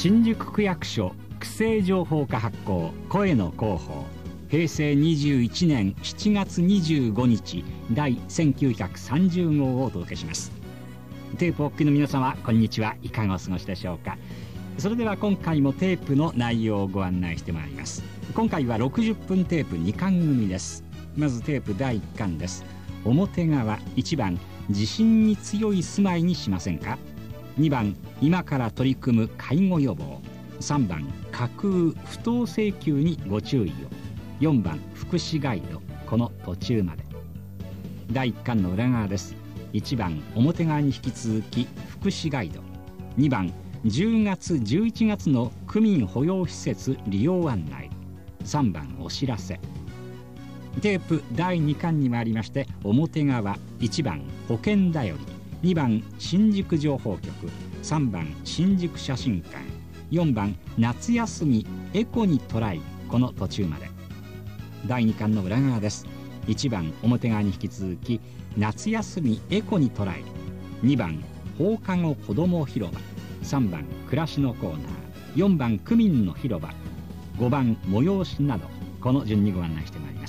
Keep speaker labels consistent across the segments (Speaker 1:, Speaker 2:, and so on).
Speaker 1: 新宿区役所区政情報課発行声の広報、平成21年7月25日第1930号をお届けします。テープお聞きの皆様、こんにちは。いかがお過ごしでしょうか。それでは今回もテープの内容をご案内してまいります。今回は60分テープ2巻組です。まずテープ第1巻です。表側1番、地震に強い住まいにしませんか。2番、今から取り組む介護予防。3番、架空不当請求にご注意を。4番、福祉ガイド、この途中まで。第1巻の裏側です。1番、表側に引き続き福祉ガイド。2番、10月11月の区民保養施設利用案内。3番、お知らせ。テープ第2巻にもありまして、表側1番、保険だより。2番、新宿情報局。3番、新宿写真館。4番、夏休みエコにトライ、この途中まで。第2巻の裏側です。1番、表側に引き続き夏休みエコにトライ。2番、放課後子ども広場。3番、暮らしのコーナー。4番、区民の広場。5番、催しなど、この順にご案内してまいります。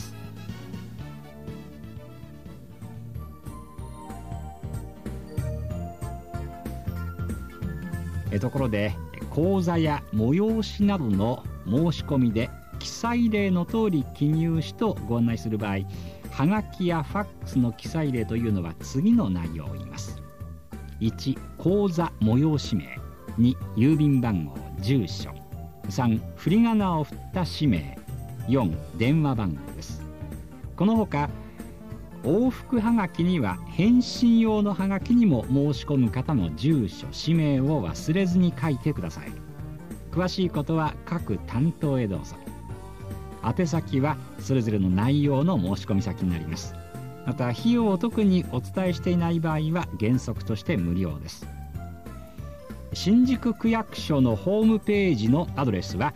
Speaker 1: ところで、講座や催しなどの申し込みで記載例の通り記入しとご案内する場合、はがきやファックスの記載例というのは次の内容を言います。1、講座催し名。2、郵便番号住所。3、振り仮名を振った氏名。4、電話番号です。このほか往復はがきには返信用のはがきにも申し込む方の住所氏名を忘れずに書いてください。詳しいことは各担当へどうぞ。宛先はそれぞれの内容の申し込み先になります。また費用を特にお伝えしていない場合は原則として無料です。新宿区役所のホームページのアドレスは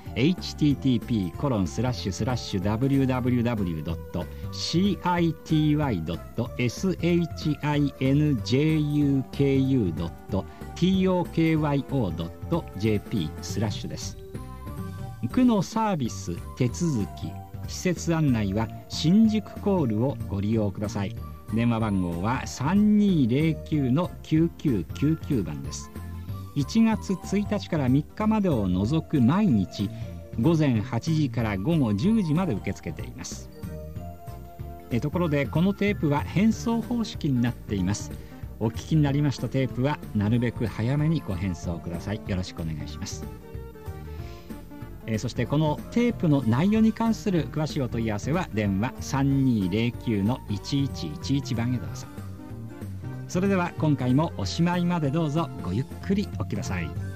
Speaker 1: http://www.city.sinjuku.tokyo.jp/ です。区のサービス、手続き、施設案内は新宿コールをご利用ください。電話番号は 3209-9999 番です。1月1日から3日までを除く毎日午前8時から午後10時まで受け付けています。ところでこのテープは返送方式になっています。お聞きになりましたテープはなるべく早めにご返送ください。よろしくお願いします。そしてこのテープの内容に関する詳しいお問い合わせは電話 3209-1111 番へどうぞ。それでは今回もおしまいまでどうぞごゆっくりおきください。